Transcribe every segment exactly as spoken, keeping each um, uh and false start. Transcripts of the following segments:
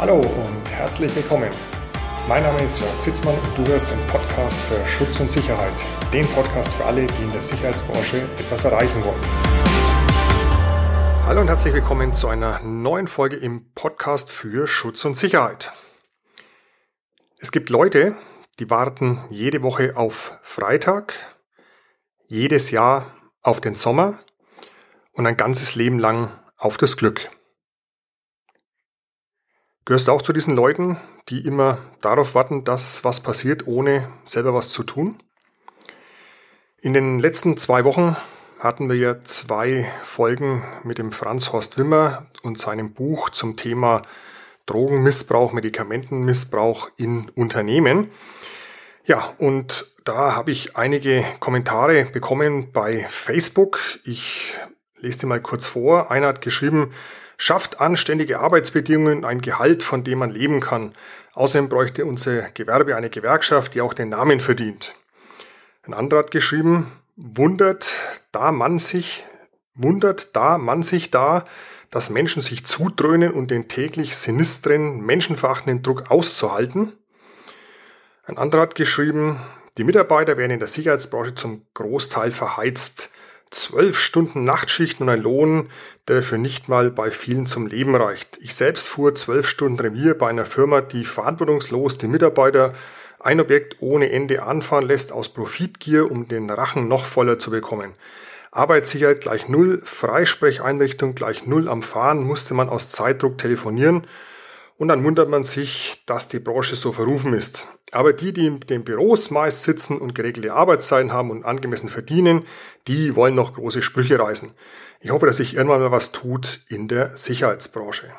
Hallo und herzlich willkommen. Mein Name ist Jörg Zitzmann und du hörst den Podcast für Schutz und Sicherheit. Den Podcast für alle, die in der Sicherheitsbranche etwas erreichen wollen. Hallo und herzlich willkommen zu einer neuen Folge im Podcast für Schutz und Sicherheit. Es gibt Leute, die warten jede Woche auf Freitag, jedes Jahr auf den Sommer und ein ganzes Leben lang auf das Glück. Gehörst du auch zu diesen Leuten, die immer darauf warten, dass was passiert, ohne selber was zu tun? In den letzten zwei Wochen hatten wir ja zwei Folgen mit dem Franz Horst Wimmer und seinem Buch zum Thema Drogenmissbrauch, Medikamentenmissbrauch in Unternehmen. Ja, und da habe ich einige Kommentare bekommen bei Facebook. Ich lese die mal kurz vor. Einer hat geschrieben: Schafft anständige Arbeitsbedingungen, ein Gehalt, von dem man leben kann. Außerdem bräuchte unser Gewerbe eine Gewerkschaft, die auch den Namen verdient. Ein anderer hat geschrieben: Wundert da man sich, wundert da man sich da, dass Menschen sich zudröhnen und den täglich sinistren, menschenverachtenden Druck auszuhalten. Ein anderer hat geschrieben: Die Mitarbeiter werden in der Sicherheitsbranche zum Großteil verheizt. Zwölf Stunden Nachtschichten und ein Lohn, der dafür nicht mal bei vielen zum Leben reicht. Ich selbst fuhr zwölf Stunden Revier bei einer Firma, die verantwortungslos die Mitarbeiter ein Objekt ohne Ende anfahren lässt aus Profitgier, um den Rachen noch voller zu bekommen. Arbeitssicherheit gleich null, Freisprecheinrichtung gleich null, am Fahren musste man aus Zeitdruck telefonieren und dann wundert man sich, dass die Branche so verrufen ist. Aber die, die in den Büros meist sitzen und geregelte Arbeitszeiten haben und angemessen verdienen, die wollen noch große Sprüche reißen. Ich hoffe, dass sich irgendwann mal was tut in der Sicherheitsbranche.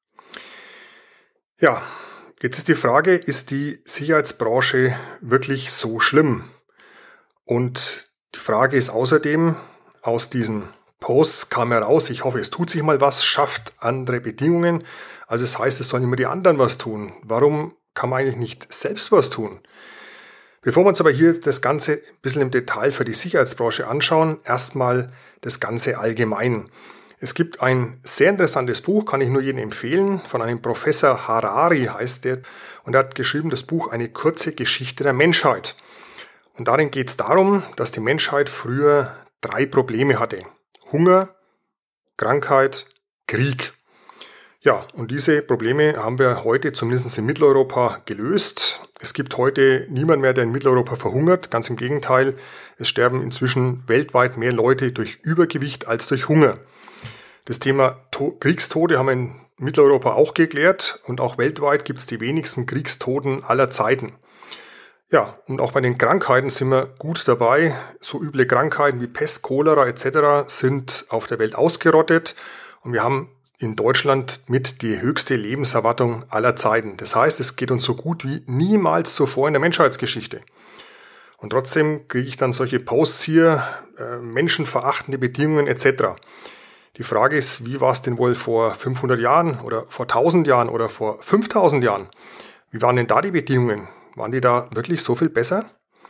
Ja, jetzt ist die Frage, ist die Sicherheitsbranche wirklich so schlimm? Und die Frage ist außerdem, aus diesen Posts kam heraus, ich hoffe, es tut sich mal was, schafft andere Bedingungen. Also es heißt, es sollen immer die anderen was tun. Warum kann man eigentlich nicht selbst was tun? Bevor wir uns aber hier das Ganze ein bisschen im Detail für die Sicherheitsbranche anschauen, erstmal das Ganze allgemein. Es gibt ein sehr interessantes Buch, kann ich nur jedem empfehlen, von einem Professor Harari heißt der. Und er hat geschrieben, das Buch Eine kurze Geschichte der Menschheit. Und darin geht es darum, dass die Menschheit früher drei Probleme hatte. Hunger, Krankheit, Krieg. Ja, und diese Probleme haben wir heute zumindest in Mitteleuropa gelöst. Es gibt heute niemand mehr, der in Mitteleuropa verhungert. Ganz im Gegenteil, es sterben inzwischen weltweit mehr Leute durch Übergewicht als durch Hunger. Das Thema to- Kriegstode haben wir in Mitteleuropa auch geklärt und auch weltweit gibt es die wenigsten Kriegstoten aller Zeiten. Ja, und auch bei den Krankheiten sind wir gut dabei. So üble Krankheiten wie Pest, Cholera et cetera sind auf der Welt ausgerottet und wir haben in Deutschland mit die höchste Lebenserwartung aller Zeiten. Das heißt, es geht uns so gut wie niemals zuvor in der Menschheitsgeschichte. Und trotzdem kriege ich dann solche Posts hier, äh, menschenverachtende Bedingungen et cetera. Die Frage ist, wie war es denn wohl vor fünfhundert Jahren oder vor tausend Jahren oder vor fünftausend Jahren? Wie waren denn da die Bedingungen? Waren die da wirklich so viel besser?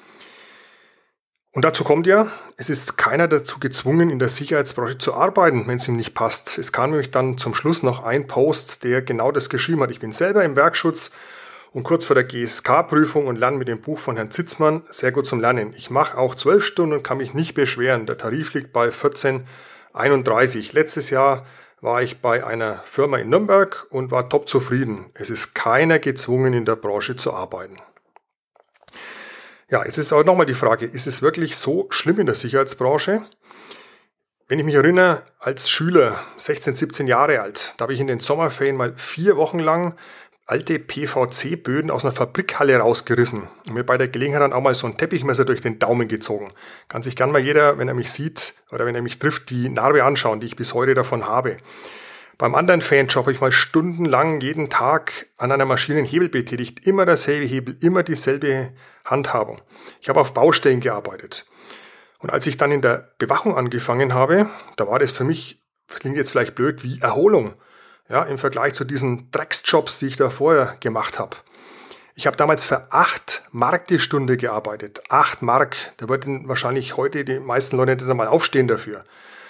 Und dazu kommt ja, es ist keiner dazu gezwungen, in der Sicherheitsbranche zu arbeiten, wenn es ihm nicht passt. Es kam nämlich dann zum Schluss noch ein Post, der genau das geschrieben hat. Ich bin selber im Werkschutz und kurz vor der G S K-Prüfung und lerne mit dem Buch von Herrn Zitzmann sehr gut zum Lernen. Ich mache auch zwölf Stunden und kann mich nicht beschweren. Der Tarif liegt bei vierzehn einunddreißig. Letztes Jahr war ich bei einer Firma in Nürnberg und war top zufrieden. Es ist keiner gezwungen, in der Branche zu arbeiten. Ja, jetzt ist aber nochmal die Frage, ist es wirklich so schlimm in der Sicherheitsbranche? Wenn ich mich erinnere, als Schüler, sechzehn, siebzehn Jahre alt, da habe ich in den Sommerferien mal vier Wochen lang alte P V C-Böden aus einer Fabrikhalle rausgerissen und mir bei der Gelegenheit dann auch mal so ein Teppichmesser durch den Daumen gezogen. Kann sich gern mal jeder, wenn er mich sieht oder wenn er mich trifft, die Narbe anschauen, die ich bis heute davon habe. Beim anderen Fanjob habe ich mal stundenlang jeden Tag an einer Maschine einen Hebel betätigt. Immer derselbe Hebel, immer dieselbe Handhabung. Ich habe auf Baustellen gearbeitet. Und als ich dann in der Bewachung angefangen habe, da war das für mich, das klingt jetzt vielleicht blöd, wie Erholung. Ja, im Vergleich zu diesen Drecksjobs, die ich da vorher gemacht habe. Ich habe damals für acht Mark die Stunde gearbeitet. Acht Mark. Da würden wahrscheinlich heute die meisten Leute nicht einmal aufstehen dafür.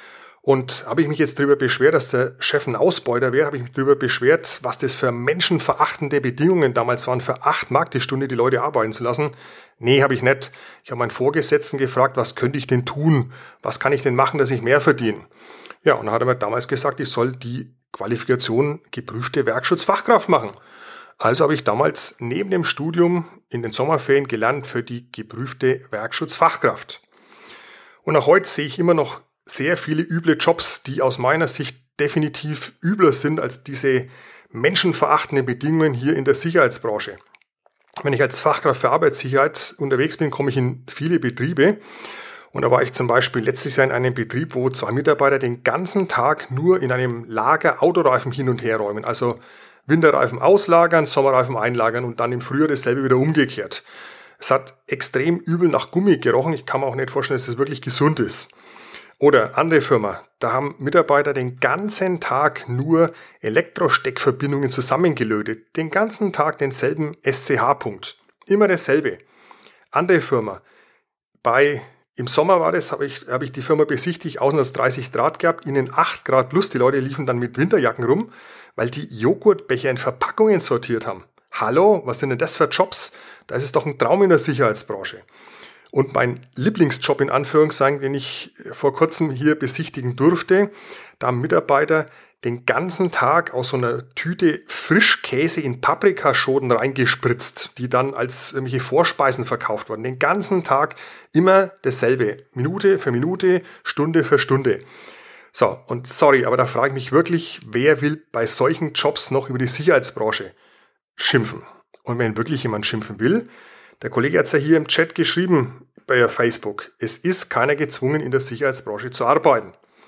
Und habe ich mich jetzt darüber beschwert, dass der Chef ein Ausbeuter wäre, habe ich mich darüber beschwert, was das für menschenverachtende Bedingungen damals waren, für acht Mark die Stunde die Leute arbeiten zu lassen. Nee, habe ich nicht. Ich habe meinen Vorgesetzten gefragt, was könnte ich denn tun? Was kann ich denn machen, dass ich mehr verdiene? Ja, und dann hat er mir damals gesagt, ich soll die Qualifikation geprüfte Werkschutzfachkraft machen. Also habe ich damals neben dem Studium in den Sommerferien gelernt für die geprüfte Werkschutzfachkraft. Und auch heute sehe ich immer noch sehr viele üble Jobs, die aus meiner Sicht definitiv übler sind als diese menschenverachtenden Bedingungen hier in der Sicherheitsbranche. Wenn ich als Fachkraft für Arbeitssicherheit unterwegs bin, komme ich in viele Betriebe. Und da war ich zum Beispiel letztes Jahr in einem Betrieb, wo zwei Mitarbeiter den ganzen Tag nur in einem Lager Autoreifen hin und her räumen. Also Winterreifen auslagern, Sommerreifen einlagern und dann im Frühjahr dasselbe wieder umgekehrt. Es hat extrem übel nach Gummi gerochen. Ich kann mir auch nicht vorstellen, dass es wirklich gesund ist. Oder andere Firma, da haben Mitarbeiter den ganzen Tag nur Elektrosteckverbindungen zusammengelötet. Den ganzen Tag denselben S C H-Punkt. Immer dasselbe. Andere Firma, bei, im Sommer war das, habe ich, habe ich die Firma besichtigt, außen hat es dreißig Grad gehabt, innen acht Grad plus. Die Leute liefen dann mit Winterjacken rum, weil die Joghurtbecher in Verpackungen sortiert haben. Hallo, was sind denn das für Jobs? Da ist es doch ein Traum in der Sicherheitsbranche. Und mein Lieblingsjob in Anführungszeichen, den ich vor kurzem hier besichtigen durfte, da haben Mitarbeiter den ganzen Tag aus so einer Tüte Frischkäse in Paprikaschoten reingespritzt, die dann als irgendwelche Vorspeisen verkauft wurden. Den ganzen Tag immer dasselbe. Minute für Minute, Stunde für Stunde. So, und sorry, aber da frage ich mich wirklich, wer will bei solchen Jobs noch über die Sicherheitsbranche schimpfen? Und wenn wirklich jemand schimpfen will, der Kollege hat es ja hier im Chat geschrieben bei Facebook. Es ist keiner gezwungen, in der Sicherheitsbranche zu arbeiten.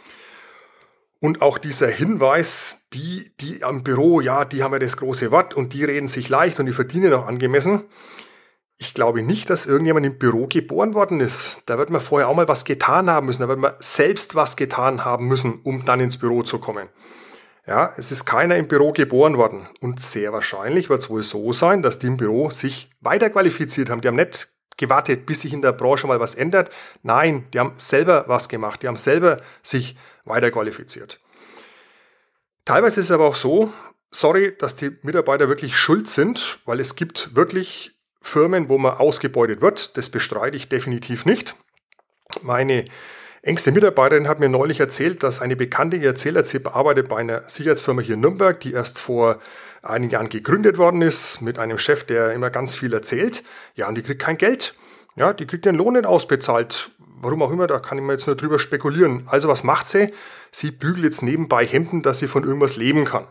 Und auch dieser Hinweis, die, die am Büro, ja, die haben ja das große Wort und die reden sich leicht und die verdienen auch angemessen. Ich glaube nicht, dass irgendjemand im Büro geboren worden ist. Da wird man vorher auch mal was getan haben müssen. Da wird man selbst was getan haben müssen, um dann ins Büro zu kommen. Ja, es ist keiner im Büro geboren worden. Und sehr wahrscheinlich wird es wohl so sein, dass die im Büro sich weiterqualifiziert haben. Die haben nicht gewartet, bis sich in der Branche mal was ändert. Nein, die haben selber was gemacht. Die haben selber sich weiterqualifiziert. Teilweise ist es aber auch so, sorry, dass die Mitarbeiter wirklich schuld sind, weil es gibt wirklich Firmen, wo man ausgebeutet wird. Das bestreite ich definitiv nicht. Meine engste Mitarbeiterin hat mir neulich erzählt, dass eine Bekannte ihr erzählt hat, sie arbeitet bei einer Sicherheitsfirma hier in Nürnberg, die erst vor einigen Jahren gegründet worden ist, mit einem Chef, der immer ganz viel erzählt. Ja, und die kriegt kein Geld. Ja, die kriegt den Lohn nicht ausbezahlt. Warum auch immer, da kann ich mir jetzt nur drüber spekulieren. Also was macht sie? Sie bügelt jetzt nebenbei Hemden, dass sie von irgendwas leben kann.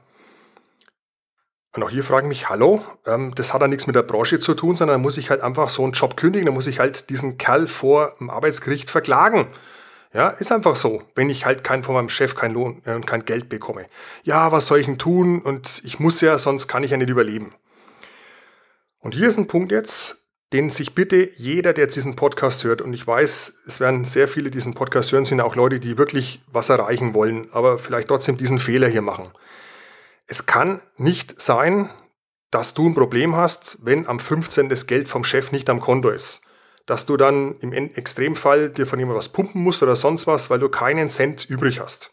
Und auch hier frage ich mich, hallo, ähm, das hat ja nichts mit der Branche zu tun, sondern da muss ich halt einfach so einen Job kündigen, da muss ich halt diesen Kerl vor dem Arbeitsgericht verklagen. Ja, ist einfach so, wenn ich halt kein, von meinem Chef kein Lohn und äh, kein Geld bekomme. Ja, was soll ich denn tun? Und ich muss ja, sonst kann ich ja nicht überleben. Und hier ist ein Punkt jetzt, den sich bitte jeder, der jetzt diesen Podcast hört, und ich weiß, es werden sehr viele diesen Podcast hören, sind auch Leute, die wirklich was erreichen wollen, aber vielleicht trotzdem diesen Fehler hier machen. Es kann nicht sein, dass du ein Problem hast, wenn am fünfzehnten das Geld vom Chef nicht am Konto ist. Dass du dann im Extremfall dir von jemandem was pumpen musst oder sonst was, weil du keinen Cent übrig hast.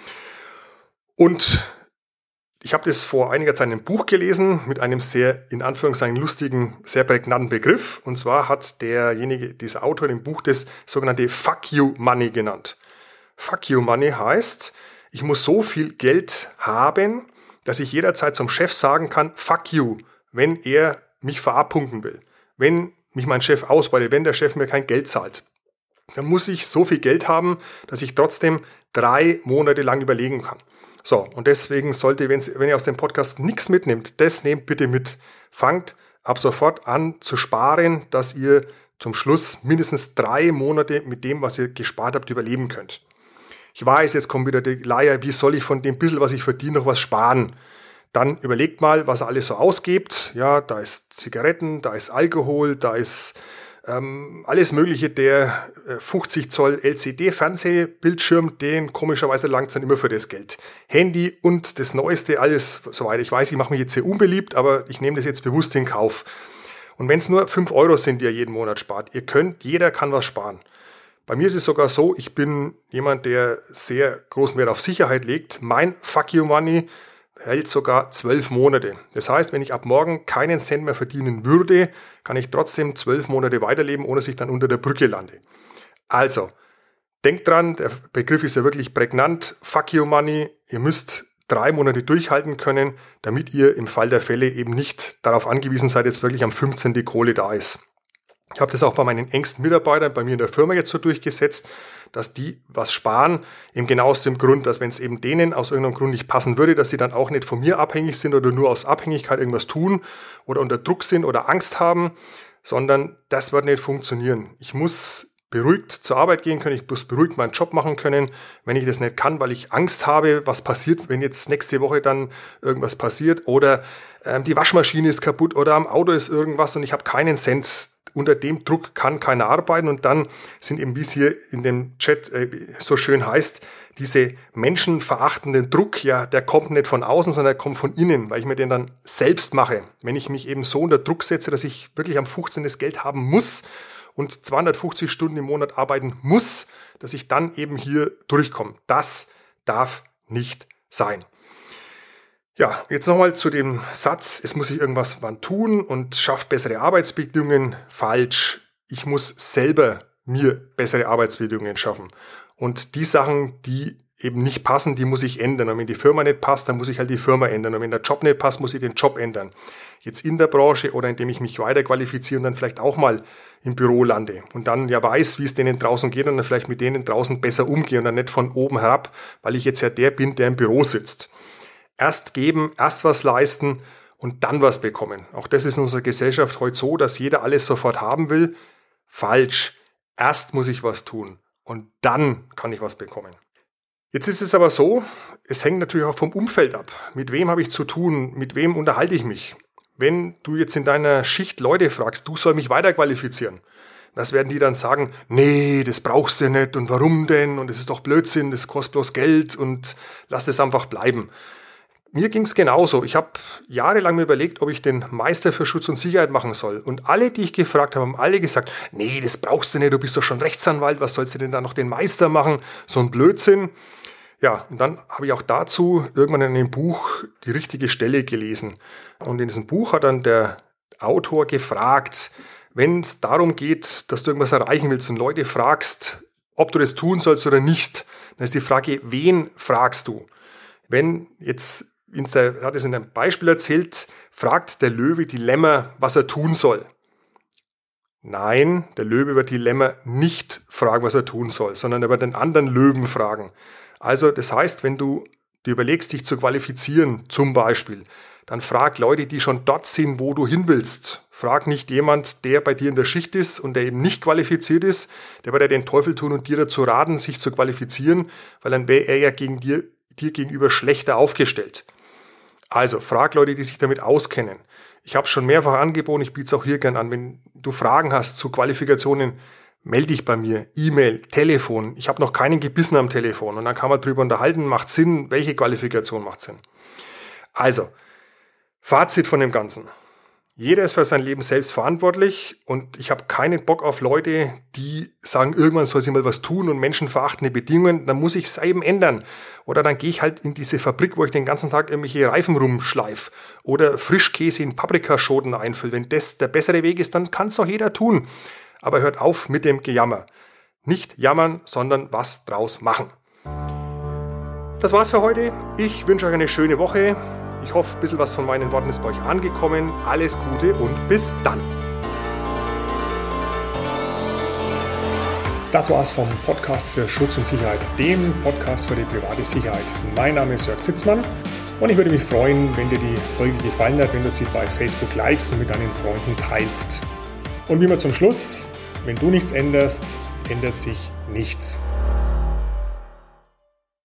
Und ich habe das vor einiger Zeit in einem Buch gelesen mit einem sehr, in Anführungszeichen, lustigen, sehr prägnanten Begriff. Und zwar hat derjenige, dieser Autor im Buch das sogenannte Fuck You Money genannt. Fuck You Money heißt, ich muss so viel Geld haben, dass ich jederzeit zum Chef sagen kann, fuck you, wenn er mich verabpunkten will. Wenn mich mein Chef ausbeutet, wenn der Chef mir kein Geld zahlt. Dann muss ich so viel Geld haben, dass ich trotzdem drei Monate lang überlegen kann. So, und deswegen sollte, wenn ihr aus dem Podcast nichts mitnehmt, das nehmt bitte mit. Fangt ab sofort an zu sparen, dass ihr zum Schluss mindestens drei Monate mit dem, was ihr gespart habt, überleben könnt. Ich weiß, jetzt kommt wieder die Leier, wie soll ich von dem bisschen, was ich verdiene, noch was sparen? Dann überlegt mal, was er alles so ausgibt. Ja, da ist Zigaretten, da ist Alkohol, da ist ähm, alles Mögliche. Der äh, fünfzig Zoll L C D-Fernsehbildschirm, den komischerweise langt es dann immer für das Geld. Handy und das Neueste, alles soweit. Ich weiß, ich mache mich jetzt sehr unbeliebt, aber ich nehme das jetzt bewusst in Kauf. Und wenn es nur fünf Euro sind, die ihr jeden Monat spart, ihr könnt, jeder kann was sparen. Bei mir ist es sogar so, ich bin jemand, der sehr großen Wert auf Sicherheit legt. Mein Fuck You Money hält sogar zwölf Monate. Das heißt, wenn ich ab morgen keinen Cent mehr verdienen würde, kann ich trotzdem zwölf Monate weiterleben, ohne dass ich dann unter der Brücke lande. Also, denkt dran, der Begriff ist ja wirklich prägnant. Fuck You Money. Ihr müsst drei Monate durchhalten können, damit ihr im Fall der Fälle eben nicht darauf angewiesen seid, jetzt wirklich am fünfzehnten die Kohle da ist. Ich habe das auch bei meinen engsten Mitarbeitern, bei mir in der Firma jetzt so durchgesetzt, dass die was sparen, eben genau aus dem Grund, dass wenn es eben denen aus irgendeinem Grund nicht passen würde, dass sie dann auch nicht von mir abhängig sind oder nur aus Abhängigkeit irgendwas tun oder unter Druck sind oder Angst haben, sondern das wird nicht funktionieren. Ich muss beruhigt zur Arbeit gehen können, ich muss beruhigt meinen Job machen können, wenn ich das nicht kann, weil ich Angst habe, was passiert, wenn jetzt nächste Woche dann irgendwas passiert oder ähm, die Waschmaschine ist kaputt oder am Auto ist irgendwas und ich habe keinen Cent. Unter dem Druck kann keiner arbeiten und dann sind eben, wie es hier in dem Chat äh, so schön heißt, diese menschenverachtenden Druck, ja, der kommt nicht von außen, sondern der kommt von innen, weil ich mir den dann selbst mache. Wenn ich mich eben so unter Druck setze, dass ich wirklich am fünfzehnten das Geld haben muss und zweihundertfünfzig Stunden im Monat arbeiten muss, dass ich dann eben hier durchkomme. Das darf nicht sein. Ja, jetzt nochmal zu dem Satz, es muss sich irgendwas wann tun und schafft bessere Arbeitsbedingungen. Falsch. Ich muss selber mir bessere Arbeitsbedingungen schaffen. Und die Sachen, die eben nicht passen, die muss ich ändern. Und wenn die Firma nicht passt, dann muss ich halt die Firma ändern. Und wenn der Job nicht passt, muss ich den Job ändern. Jetzt in der Branche oder indem ich mich weiterqualifiziere und dann vielleicht auch mal im Büro lande. Und dann ja weiß, wie es denen draußen geht und dann vielleicht mit denen draußen besser umgehe und dann nicht von oben herab, weil ich jetzt ja der bin, der im Büro sitzt. Erst geben, erst was leisten und dann was bekommen. Auch das ist in unserer Gesellschaft heute so, dass jeder alles sofort haben will. Falsch. Erst muss ich was tun und dann kann ich was bekommen. Jetzt ist es aber so, es hängt natürlich auch vom Umfeld ab. Mit wem habe ich zu tun? Mit wem unterhalte ich mich? Wenn du jetzt in deiner Schicht Leute fragst, du soll mich weiterqualifizieren, was werden die dann sagen? Nee, das brauchst du nicht und warum denn? Und es ist doch Blödsinn, das kostet bloß Geld und lass es einfach bleiben. Mir ging es genauso. Ich habe jahrelang mir überlegt, ob ich den Meister für Schutz und Sicherheit machen soll. Und alle, die ich gefragt habe, haben alle gesagt, nee, das brauchst du nicht, du bist doch schon Rechtsanwalt, was sollst du denn da noch den Meister machen? So ein Blödsinn. Ja, und dann habe ich auch dazu irgendwann in einem Buch die richtige Stelle gelesen. Und in diesem Buch hat dann der Autor gefragt, wenn es darum geht, dass du irgendwas erreichen willst und Leute fragst, ob du das tun sollst oder nicht, dann ist die Frage, wen fragst du? Wenn jetzt er hat es in einem Beispiel erzählt, fragt der Löwe die Lämmer, was er tun soll. Nein, der Löwe wird die Lämmer nicht fragen, was er tun soll, sondern er wird den anderen Löwen fragen. Also das heißt, wenn du dir überlegst, dich zu qualifizieren, zum Beispiel, dann frag Leute, die schon dort sind, wo du hin willst. Frag nicht jemand, der bei dir in der Schicht ist und der eben nicht qualifiziert ist, der wird ja den Teufel tun und dir dazu raten, sich zu qualifizieren, weil dann wäre er ja gegen dir, dir gegenüber schlechter aufgestellt. Also, frag Leute, die sich damit auskennen. Ich habe es schon mehrfach angeboten, ich biete es auch hier gern an. Wenn du Fragen hast zu Qualifikationen, melde dich bei mir. E-Mail, Telefon. Ich habe noch keinen gebissen am Telefon. Und dann kann man drüber unterhalten, macht Sinn, welche Qualifikation macht Sinn. Also, Fazit von dem Ganzen. Jeder ist für sein Leben selbst verantwortlich und ich habe keinen Bock auf Leute, die sagen, irgendwann soll sie mal was tun und menschenverachtende Bedingungen, dann muss ich es eben ändern. Oder dann gehe ich halt in diese Fabrik, wo ich den ganzen Tag irgendwelche Reifen rumschleife oder Frischkäse in Paprikaschoten einfülle. Wenn das der bessere Weg ist, dann kann es doch jeder tun. Aber hört auf mit dem Gejammer. Nicht jammern, sondern was draus machen. Das war's für heute. Ich wünsche euch eine schöne Woche. Ich hoffe, ein bisschen was von meinen Worten ist bei euch angekommen. Alles Gute und bis dann. Das war's vom Podcast für Schutz und Sicherheit, dem Podcast für die private Sicherheit. Mein Name ist Jörg Zitzmann und ich würde mich freuen, wenn dir die Folge gefallen hat, wenn du sie bei Facebook likest und mit deinen Freunden teilst. Und wie immer zum Schluss, wenn du nichts änderst, ändert sich nichts.